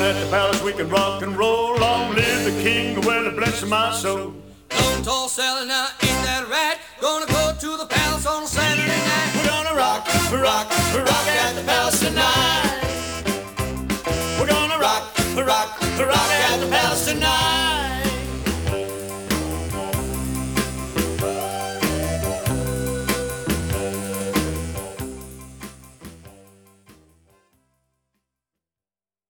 at the palace we can rock and roll. Long live the king, well, bless my soul. Don't all selling now, ain't that right? Gonna go to the palace on Saturday night. We're gonna rock, rock, rock at the palace tonight. We're gonna rock, rock, rock at the palace tonight.